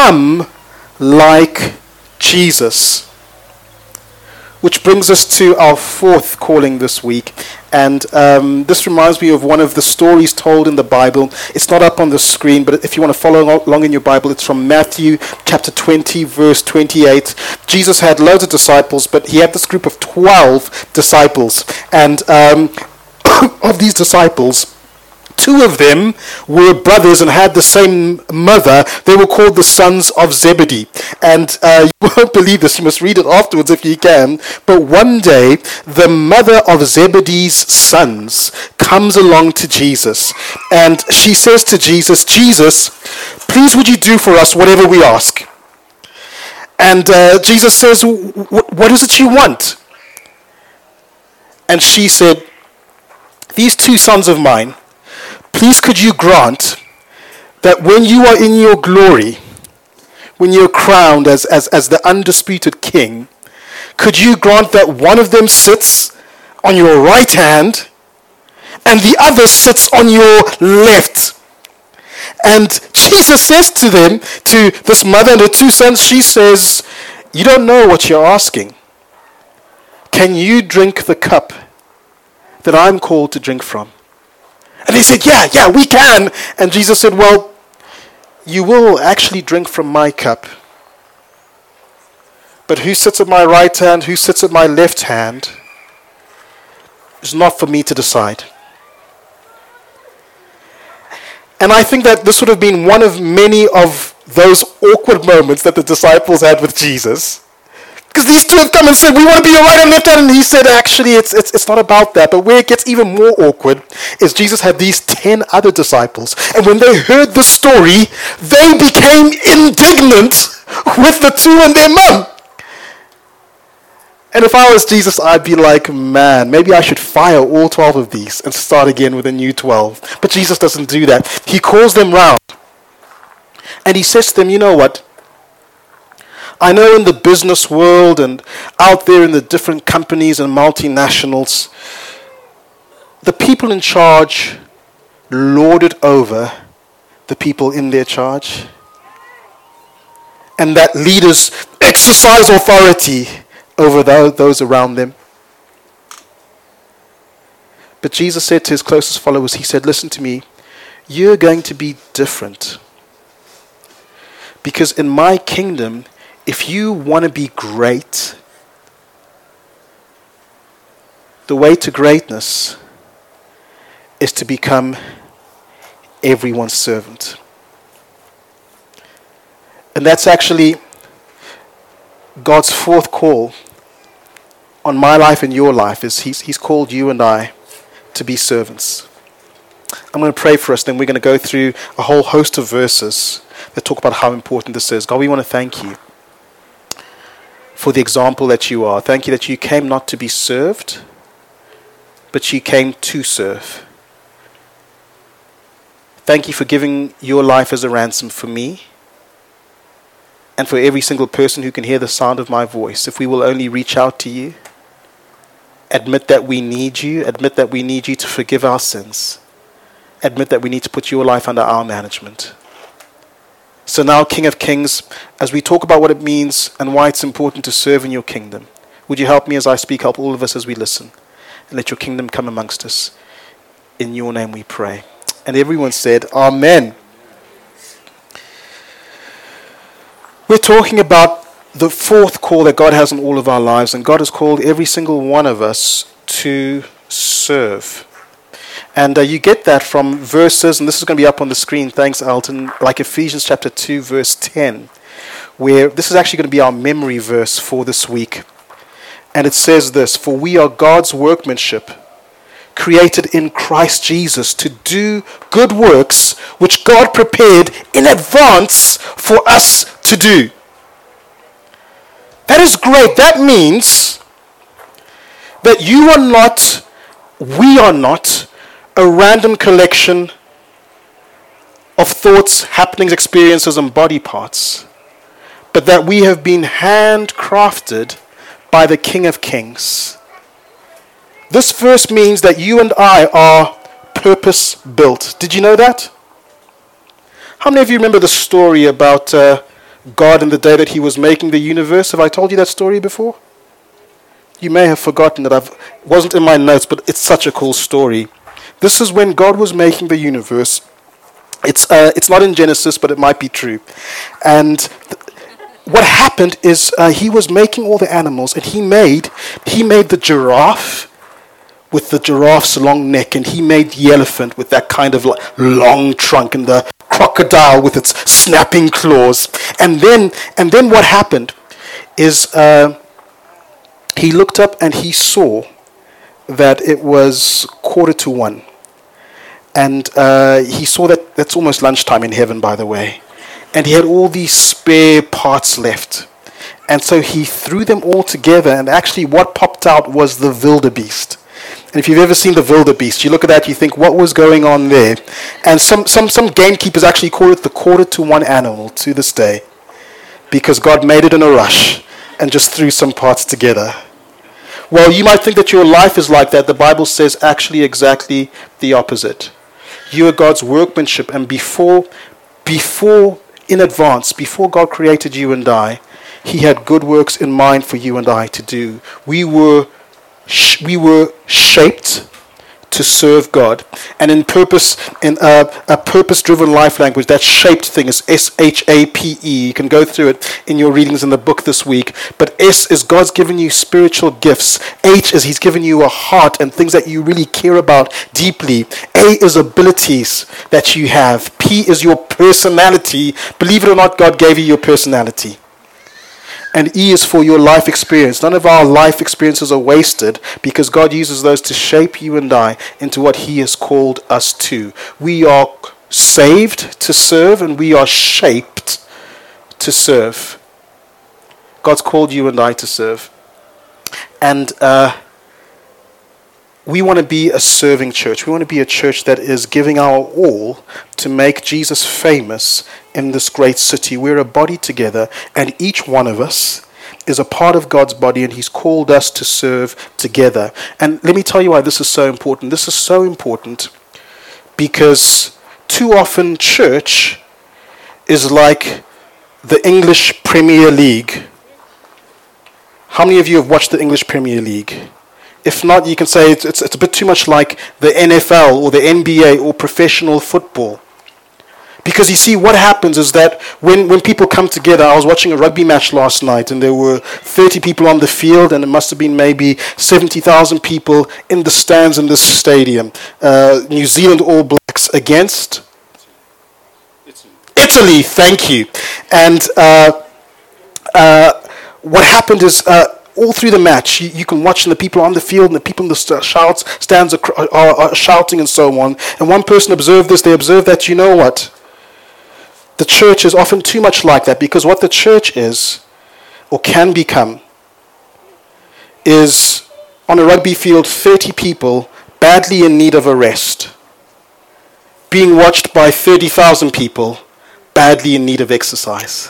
become like Jesus. Which brings us to our fourth calling this week. And this reminds me of one of the stories told in the Bible. It's not up on the screen, but if you want to follow along in your Bible, it's from Matthew chapter 20, verse 28. Jesus had loads of disciples, but he had this group of 12 disciples. And of these disciples, 2 of them were brothers and had the same mother. They were called the sons of Zebedee. And you won't believe this. You must read it afterwards if you can. But one day, the mother of Zebedee's sons comes along to Jesus. And she says to Jesus, "Jesus, please would you do for us whatever we ask?" And Jesus says, "What is it you want?" And she said, "These 2 sons of mine, please could you grant that when you are in your glory, when you're crowned as the undisputed king, could you grant that one of them sits on your right hand and the other sits on your left?" And Jesus says to them, to this mother and her 2 sons, she says, "You don't know what you're asking. Can you drink the cup that I'm called to drink from?" And they said, yeah, we can. And Jesus said, "Well, you will actually drink from my cup. But who sits at my right hand, who sits at my left hand, is not for me to decide." And I think that this would have been one of many of those awkward moments that the disciples had with Jesus. Because these 2 have come and said, "We want to be your right and left hand." And he said, "Actually, it's not about that." But where it gets even more awkward is Jesus had these 10 other disciples. And when they heard the story, they became indignant with the 2 and their mum. And if I was Jesus, I'd be like, man, maybe I should fire all 12 of these and start again with a new 12. But Jesus doesn't do that. He calls them round. And he says to them, "You know what? I know in the business world and out there in the different companies and multinationals, the people in charge lord it over the people in their charge. And that leaders exercise authority over those around them." But Jesus said to his closest followers, he said, "Listen to me, you're going to be different. Because in my kingdom, if you want to be great, the way to greatness is to become everyone's servant." And that's actually God's 4th call on my life and your life, is He's called you and I to be servants. I'm going to pray for us, then we're going to go through a whole host of verses that talk about how important this is. God, we want to thank you for the example that you are. Thank you that you came not to be served, but you came to serve. Thank you for giving your life as a ransom for me and for every single person who can hear the sound of my voice. If we will only reach out to you, admit that we need you, admit that we need you to forgive our sins, admit that we need to put your life under our management. So now, King of Kings, as we talk about what it means and why it's important to serve in your kingdom, would you help me as I speak, help all of us as we listen, and let your kingdom come amongst us. In your name we pray. And everyone said, Amen. We're talking about the 4th call that God has on all of our lives, and God has called every single one of us to serve. And you get that from verses, and this is going to be up on the screen, thanks Alton, like Ephesians chapter 2, verse 10, where this is actually going to be our memory verse for this week. And it says this: "For we are God's workmanship, created in Christ Jesus to do good works, which God prepared in advance for us to do." That is great. That means that we are not a random collection of thoughts, happenings, experiences, and body parts, but that we have been handcrafted by the King of Kings. This verse means that you and I are purpose-built. Did you know that? How many of you remember the story about God in the day that he was making the universe. Have I told you that story before? You may have forgotten it. It wasn't in my notes, but it's such a cool story. This is when God was making the universe. It's not in Genesis, but it might be true. And what happened is he was making all the animals, and he made the giraffe with the giraffe's long neck, and he made the elephant with that kind of long trunk, and the crocodile with its snapping claws. And then what happened is he looked up and he saw that it was 1:45. And he saw that that's almost lunchtime in heaven, by the way. And he had all these spare parts left. And so he threw them all together, and actually what popped out was the wildebeest. And if you've ever seen the wildebeest, you look at that, you think, what was going on there? And some gamekeepers actually call it the 1:45 animal to this day, because God made it in a rush and just threw some parts together. Well, you might think that your life is like that. The Bible says actually exactly the opposite. You are God's workmanship, and before in advance, before God created you and I, he had good works in mind for you and I to do. We were shaped to serve God. And in a purpose-driven life language, that shaped thing is S-H-A-P-E. You can go through it in your readings in the book this week. But S is God's given you spiritual gifts. H is he's given you a heart and things that you really care about deeply. A is abilities that you have. P is your personality. Believe it or not, God gave you your personality. And E is for your life experience. None of our life experiences are wasted, because God uses those to shape you and I into what he has called us to. We are saved to serve, and we are shaped to serve. God's called you and I to serve. And we want to be a serving church. We want to be a church that is giving our all to make Jesus famous in this great city. We're a body together, and each one of us is a part of God's body, and he's called us to serve together. And let me tell you why this is so important. This is so important because too often church is like the English Premier League. How many of you have watched the English Premier League? If not, you can say it's a bit too much like the NFL or the NBA or professional football. Because you see, what happens is that when people come together, I was watching a rugby match last night, and there were 30 people on the field, and it must have been maybe 70,000 people in the stands in this stadium. New Zealand All Blacks against Italy, thank you. And what happened is all through the match, you can watch, and the people on the field and the people in the stands are shouting and so on. And one person observed this. They observed that, you know what? The church is often too much like that, because what the church is, or can become, is on a rugby field 30 people badly in need of a rest, being watched by 30,000 people badly in need of exercise.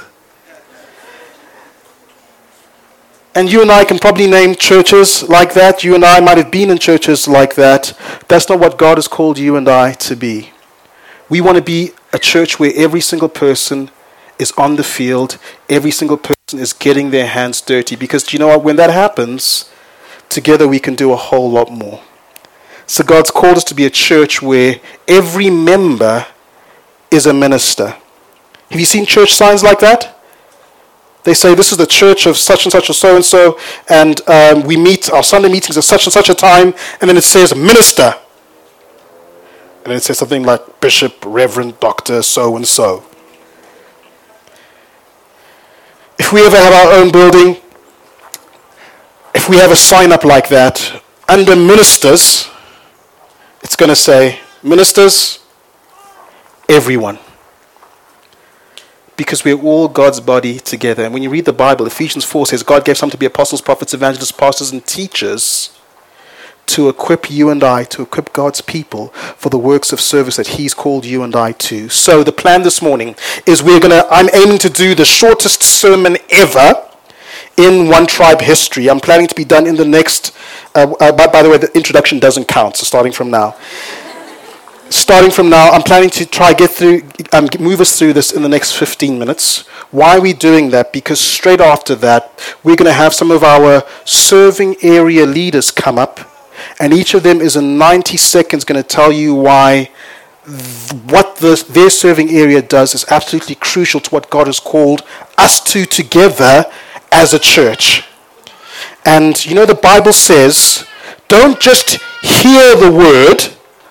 And you and I can probably name churches like that. You and I might have been in churches like that. That's not what God has called you and I to be. We want to be a church where every single person is on the field. Every single person is getting their hands dirty. Because do you know what? When that happens, together we can do a whole lot more. So God's called us to be a church where every member is a minister. Have you seen church signs like that? They say, this is the church of such and such or so-and-so, and we meet, our Sunday meetings at such and such a time, and then it says minister. And then it says something like bishop, reverend, doctor, so-and-so. If we ever have our own building, if we have a sign up like that, under ministers, it's going to say, ministers, everyone. Because we're all God's body together. And when you read the Bible, Ephesians 4 says God gave some to be apostles, prophets, evangelists, pastors, and teachers to equip you and I, to equip God's people for the works of service that he's called you and I to. So the plan this morning is I'm aiming to do the shortest sermon ever in One Tribe history. I'm planning to be done in the next, by the way, the introduction doesn't count, so starting from now. starting from now, I'm planning to try move us through this in the next 15 minutes. Why are we doing that? Because straight after that, we're going to have some of our serving area leaders come up, and each of them is in 90 seconds going to tell you why what their serving area does is absolutely crucial to what God has called us to together as a church. And you know, the Bible says, don't just hear the word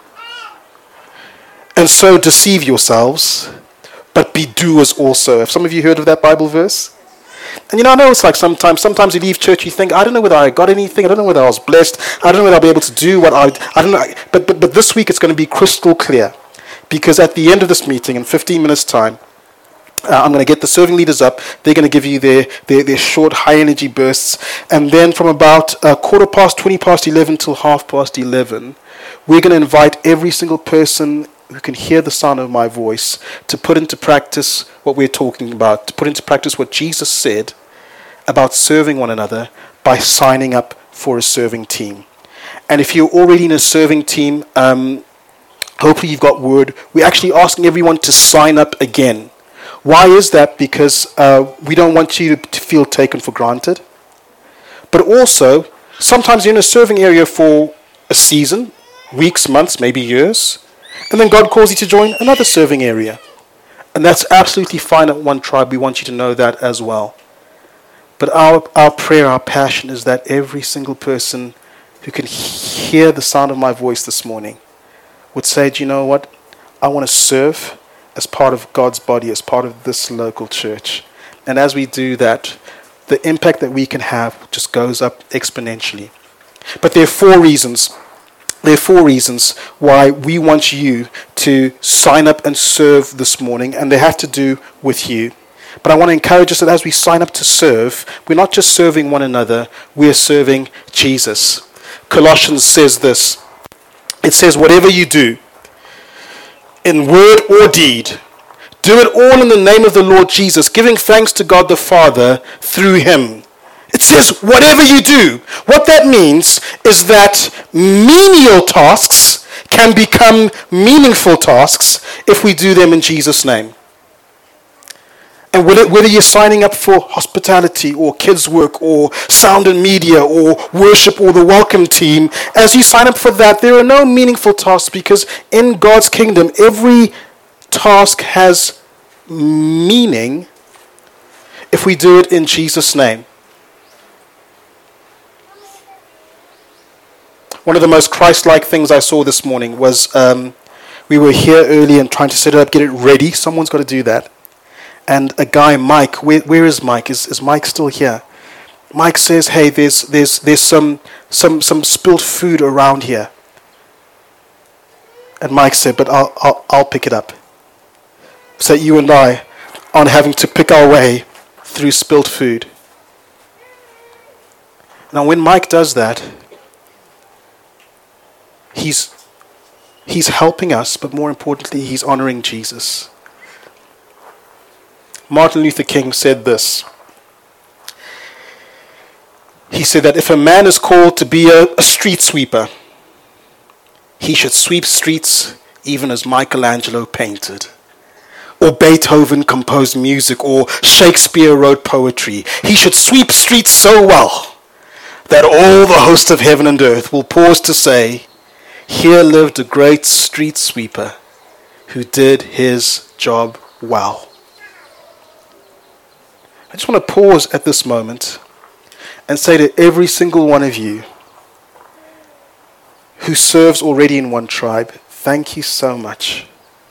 and so deceive yourselves, but be doers also. Have some of you heard of that Bible verse? And you know, I know it's like sometimes you leave church, you think, I don't know whether I got anything, I don't know whether I was blessed, I don't know whether I'll be able to do what I don't know. But this week it's going to be crystal clear. Because at the end of this meeting, in 15 minutes' time, I'm going to get the serving leaders up. They're going to give you their short, high-energy bursts. And then from about 11:15 till 11:30, we're going to invite every single person who can hear the sound of my voice to put into practice what we're talking about, to put into practice what Jesus said about serving one another by signing up for a serving team. And if you're already in a serving team, hopefully you've got word. We're actually asking everyone to sign up again. Why is that? Because we don't want you to feel taken for granted. But also, sometimes you're in a serving area for a season, weeks, months, maybe years, and then God calls you to join another serving area. And that's absolutely fine at One Tribe. We want you to know that as well. But our prayer, our passion is that every single person who can hear the sound of my voice this morning would say, do you know what? I want to serve as part of God's body, as part of this local church. And as we do that, the impact that we can have just goes up exponentially. But there are four reasons. There are four reasons why we want you to sign up and serve this morning, and they have to do with you. But I want to encourage us that as we sign up to serve, we're not just serving one another, we're serving Jesus. Colossians says this. It says, whatever you do, in word or deed, do it all in the name of the Lord Jesus, giving thanks to God the Father through him. It says, whatever you do. What that means is that menial tasks can become meaningful tasks if we do them in Jesus' name. And whether you're signing up for hospitality or kids work or sound and media or worship or the welcome team, as you sign up for that, there are no meaningful tasks, because in God's kingdom, every task has meaning if we do it in Jesus' name. One of the most Christ-like things I saw this morning was we were here early and trying to set it up, get it ready. Someone's got to do that. And a guy, Mike, where is Mike? Is Mike still here? Mike says, hey, there's some spilled food around here. And Mike said, but I'll pick it up. So you and I aren't having to pick our way through spilled food. Now when Mike does that, he's helping us, but more importantly, he's honoring Jesus. Martin Luther King said this. He said that if a man is called to be a street sweeper, he should sweep streets even as Michelangelo painted, or Beethoven composed music, or Shakespeare wrote poetry. He should sweep streets so well that all the host of heaven and earth will pause to say, here lived a great street sweeper who did his job well. I just want to pause at this moment and say to every single one of you who serves already in One Tribe, thank you so much.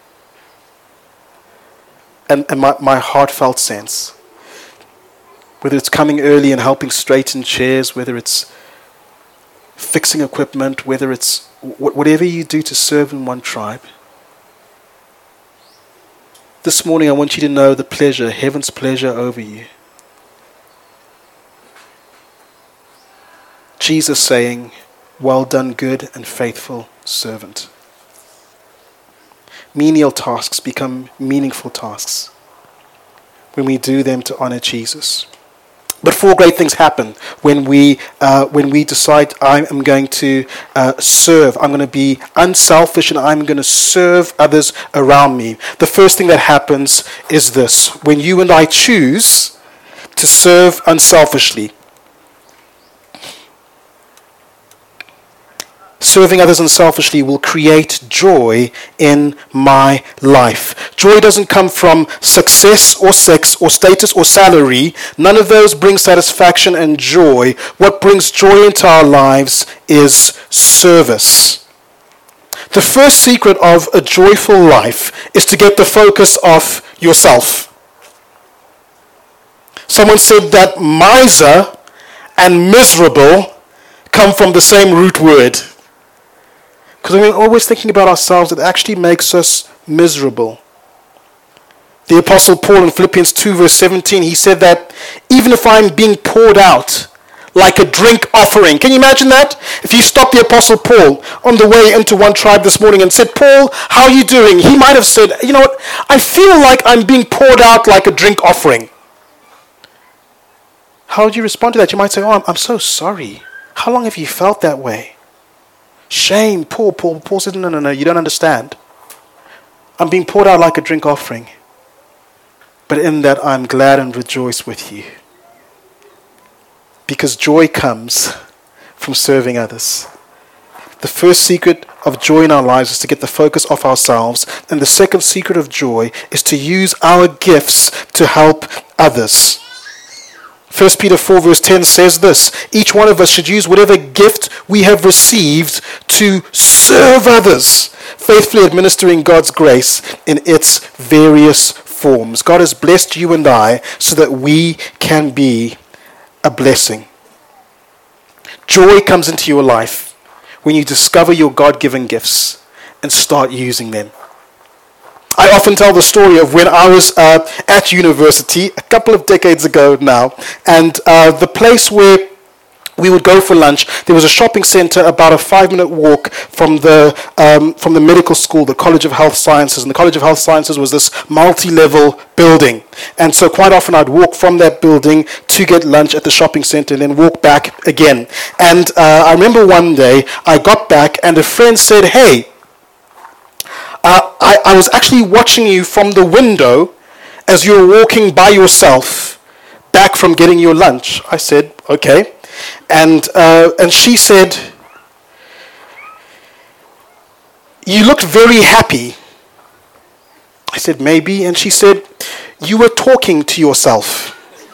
And my heartfelt sense, whether it's coming early and helping straighten chairs, whether it's fixing equipment, whether it's whatever you do to serve in One Tribe, this morning I want you to know the pleasure, heaven's pleasure over you. Jesus saying, well done, good and faithful servant. Menial tasks become meaningful tasks when we do them to honor Jesus. But four great things happen when we decide I am going to serve. I'm going to be unselfish and I'm going to serve others around me. The first thing that happens is this: when you and I choose to serve unselfishly, serving others unselfishly will create joy in my life. Joy doesn't come from success or sex or status or salary. None of those bring satisfaction and joy. What brings joy into our lives is service. The first secret of a joyful life is to get the focus off yourself. Someone said that miser and miserable come from the same root word. Because we're always thinking about ourselves, it actually makes us miserable. The Apostle Paul in Philippians 2 verse 17, he said that even if I'm being poured out like a drink offering. Can you imagine that? If you stopped the Apostle Paul on the way into One Tribe this morning and said, Paul, how are you doing? He might have said, you know what, I feel like I'm being poured out like a drink offering. How would you respond to that? You might say, oh, I'm so sorry. How long have you felt that way? Shame, Paul said, no, you don't understand. I'm being poured out like a drink offering. But in that I'm glad and rejoice with you. Because joy comes from serving others. The first secret of joy in our lives is to get the focus off ourselves. And the second secret of joy is to use our gifts to help others. 1 Peter 4 verse 10 says this: each one of us should use whatever gift we have received to serve others, faithfully administering God's grace in its various forms. God has blessed you and I so that we can be a blessing. Joy comes into your life when you discover your God-given gifts and start using them. I often tell the story of when I was at university a couple of decades ago now, and the place where we would go for lunch, there was a shopping center about a 5-minute walk from the medical school, the College of Health Sciences. And the College of Health Sciences was this multi-level building. And so quite often I'd walk from that building to get lunch at the shopping center and then walk back again. And I remember one day I got back and a friend said, hey, I was actually watching you from the window as you were walking by yourself back from getting your lunch. I said, okay. And she said, you looked very happy. I said, maybe. And she said, you were talking to yourself.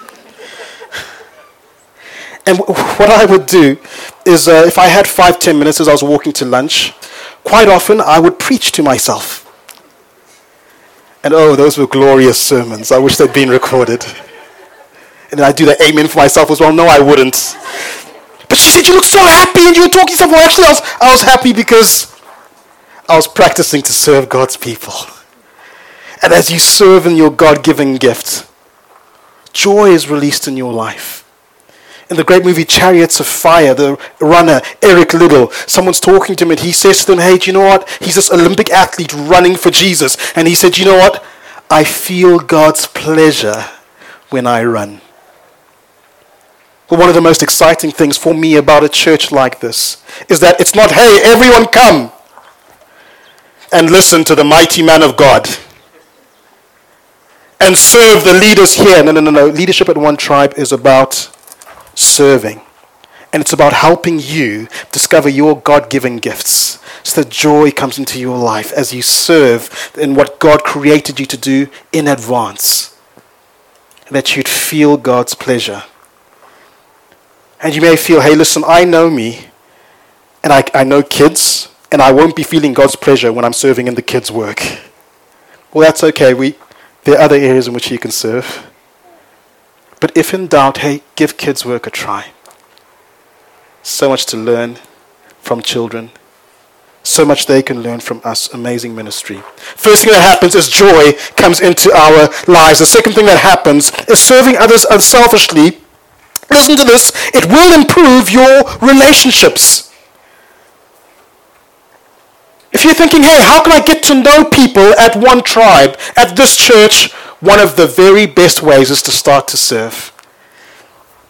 And what I would do is if I had 5-10 minutes as I was walking to lunch, quite often I would preach to myself. And oh, those were glorious sermons. I wish they'd been recorded. And then I'd do the amen for myself as well. No, I wouldn't. But she said, you look so happy and you were talking to yourself. Well, actually, I was happy because I was practicing to serve God's people. And as you serve in your God-given gift, joy is released in your life. In the great movie Chariots of Fire, the runner, Eric Liddell, someone's talking to him and he says to them, hey, do you know what? He's this Olympic athlete running for Jesus. And he said, you know what? I feel God's pleasure when I run. Well, one of the most exciting things for me about a church like this is that it's not, hey, everyone come and listen to the mighty man of God and serve the leaders here. No. Leadership at One Tribe is about serving. And it's about helping you discover your God-given gifts so that joy comes into your life as you serve in what God created you to do in advance. And that you'd feel God's pleasure. And you may feel, hey, listen, I know me and I know kids and I won't be feeling God's pleasure when I'm serving in the kids' work. Well, that's okay. There are other areas in which you can serve. But if in doubt, hey, give kids' work a try. So much to learn from children. So much they can learn from us. Amazing ministry. First thing that happens is joy comes into our lives. The second thing that happens is serving others unselfishly. Listen to this. It will improve your relationships. If you're thinking, hey, how can I get to know people at One Tribe, at this church? One of the very best ways is to start to serve.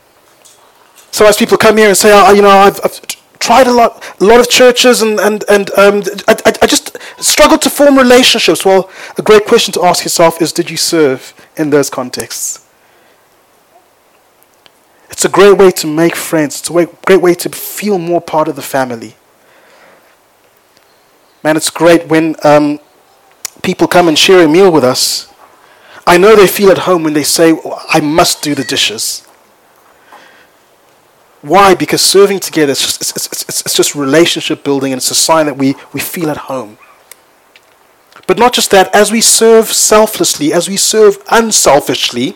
Sometimes people come here and say, I've tried a lot of churches, and I just struggle to form relationships. Well, a great question to ask yourself is, did you serve in those contexts? It's a great way to make friends. It's a great way to feel more part of the family. Man, it's great when people come and share a meal with us. I know they feel at home when they say, I must do the dishes. Why? Because serving together, it's just relationship building, and it's a sign that we feel at home. But not just that, as we serve selflessly, as we serve unselfishly,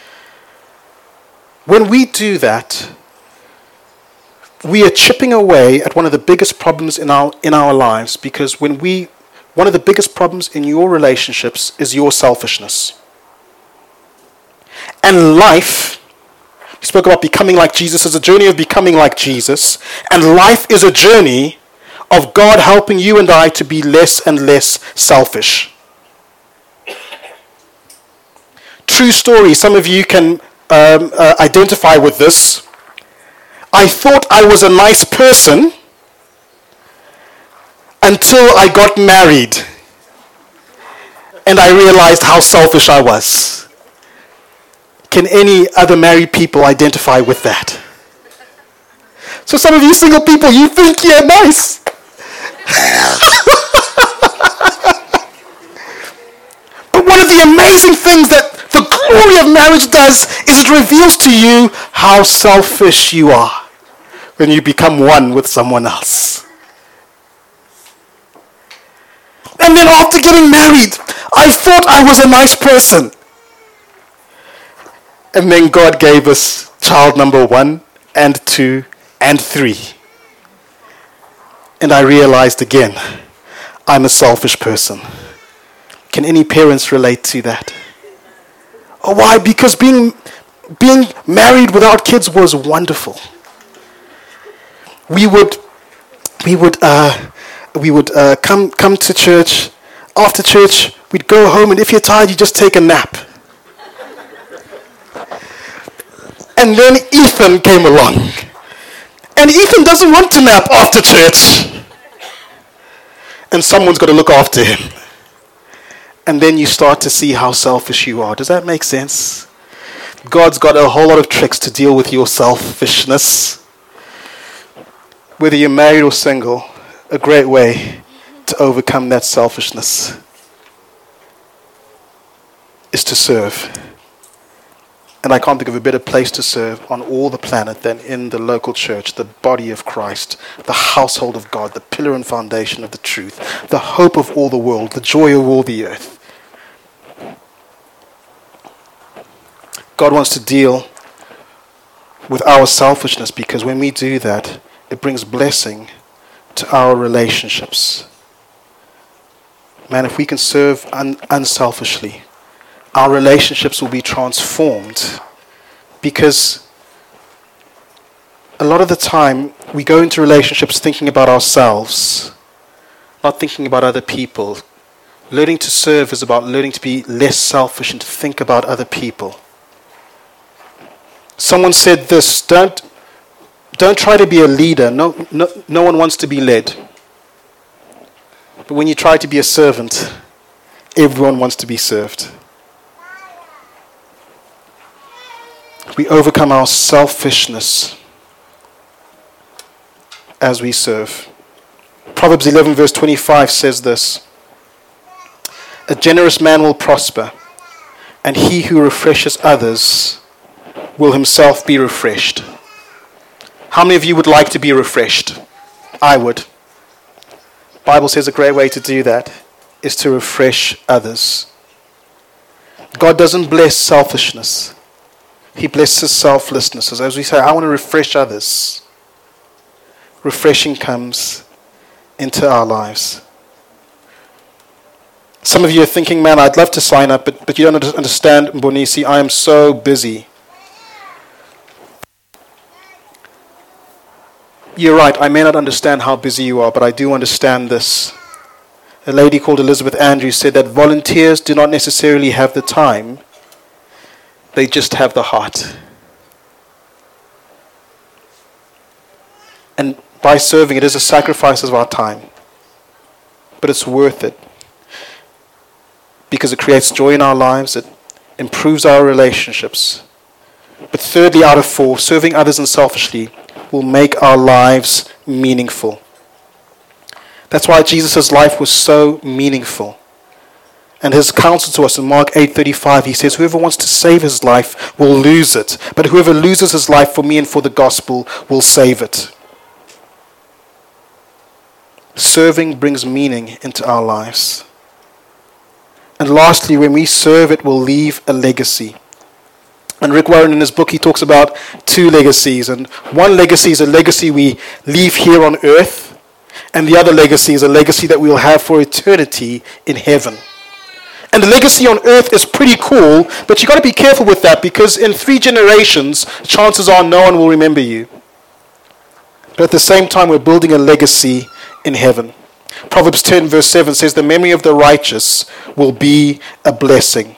when we do that, we are chipping away at one of the biggest problems in our lives, because one of the biggest problems in your relationships is your selfishness. And life, he spoke about becoming like Jesus, as a journey of becoming like Jesus, and life is a journey of God helping you and I to be less and less selfish. True story, some of you can identify with this. I thought I was a nice person until I got married and I realized how selfish I was. Can any other married people identify with that? So some of you single people, you think you're nice. But one of the amazing things that the glory of marriage does is it reveals to you how selfish you are when you become one with someone else. And then after getting married, I thought I was a nice person. And then God gave us child number 1 and 2 and 3. And I realized again, I'm a selfish person. Can any parents relate to that? Oh, why? Because being married without kids was wonderful. We would come to church. After church, we'd go home, and if you're tired, you just take a nap. And then Ethan came along. And Ethan doesn't want to nap after church. And someone's got to look after him. And then you start to see how selfish you are. Does that make sense? God's got a whole lot of tricks to deal with your selfishness. Whether you're married or single, a great way to overcome that selfishness is to serve. And I can't think of a better place to serve on all the planet than in the local church, the body of Christ, the household of God, the pillar and foundation of the truth, the hope of all the world, the joy of all the earth. God wants to deal with our selfishness, because when we do that, it brings blessing to our relationships. Man, if we can serve unselfishly, our relationships will be transformed, because a lot of the time we go into relationships thinking about ourselves, not thinking about other people. Learning to serve is about learning to be less selfish and to think about other people. Someone said this, don't try to be a leader. No one wants to be led. But when you try to be a servant, everyone wants to be served. We overcome our selfishness as we serve. Proverbs 11 verse 25 says this: a generous man will prosper, and he who refreshes others will himself be refreshed. How many of you would like to be refreshed? I would. The Bible says a great way to do that is to refresh others. God doesn't bless selfishness. He blesses selflessness. As we say, I want to refresh others. Refreshing comes into our lives. Some of you are thinking, man, I'd love to sign up, but you don't understand, Mbonisi, I am so busy. You're right, I may not understand how busy you are, but I do understand this. A lady called Elizabeth Andrews said that volunteers do not necessarily have the time, they just have the heart. And by serving, it is a sacrifice of our time. But it's worth it. Because it creates joy in our lives. It improves our relationships. But thirdly, out of 4, serving others unselfishly will make our lives meaningful. That's why Jesus' life was so meaningful. And his counsel to us in Mark 8:35, he says, whoever wants to save his life will lose it. But whoever loses his life for me and for the gospel will save it. Serving brings meaning into our lives. And lastly, when we serve, it will leave a legacy. And Rick Warren in his book, he talks about 2 legacies. And one legacy is a legacy we leave here on earth. And the other legacy is a legacy that we will have for eternity in heaven. And the legacy on earth is pretty cool, but you've got to be careful with that because in 3 generations, chances are no one will remember you. But at the same time, we're building a legacy in heaven. Proverbs 10 verse 7 says, the memory of the righteous will be a blessing.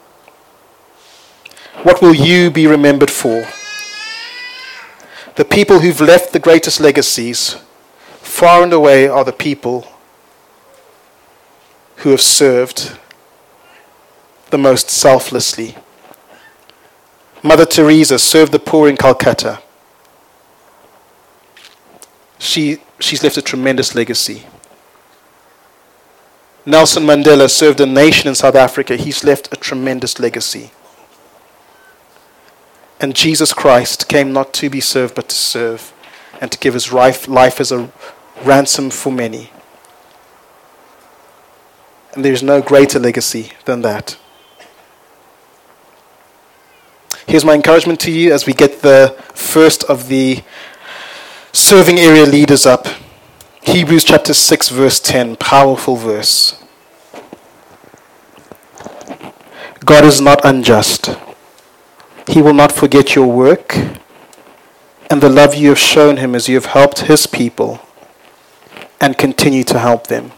What will you be remembered for? The people who've left the greatest legacies far and away are the people who have served the most selflessly. Mother Teresa served the poor in Calcutta. She's left a tremendous legacy. Nelson Mandela served a nation in South Africa. He's left a tremendous legacy. And Jesus Christ came not to be served, but to serve, and to give his life as a ransom for many. And there is no greater legacy than that. Here's my encouragement to you as we get the first of the serving area leaders up. Hebrews chapter 6 verse 10, powerful verse. God is not unjust. He will not forget your work and the love you have shown him as you have helped his people and continue to help them.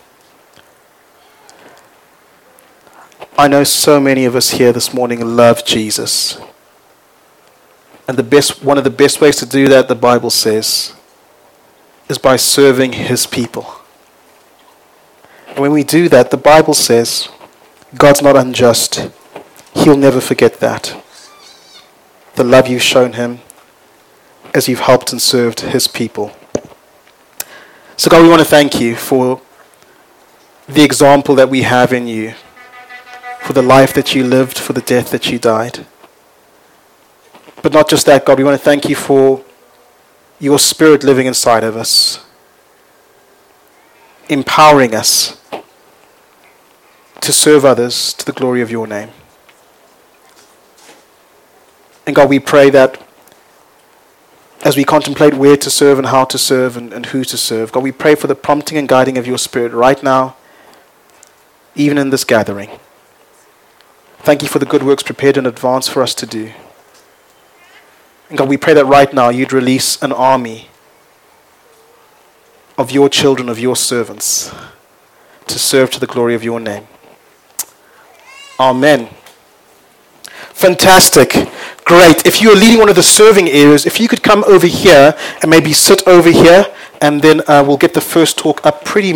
I know so many of us here this morning love Jesus. And one of the best ways to do that, the Bible says, is by serving his people. And when we do that, the Bible says, God's not unjust. He'll never forget that. The love you've shown him as you've helped and served his people. So God, we want to thank you for the example that we have in you, for the life that you lived, for the death that you died. But not just that, God, we want to thank you for your Spirit living inside of us, empowering us to serve others to the glory of your name. And God, we pray that as we contemplate where to serve and how to serve and who to serve, God, we pray for the prompting and guiding of your Spirit right now, even in this gathering. Thank you for the good works prepared in advance for us to do. And God, we pray that right now you'd release an army of your children, of your servants, to serve to the glory of your name. Amen. Fantastic. Great. If you're leading one of the serving areas, if you could come over here and maybe sit over here, and then we'll get the first talk up pretty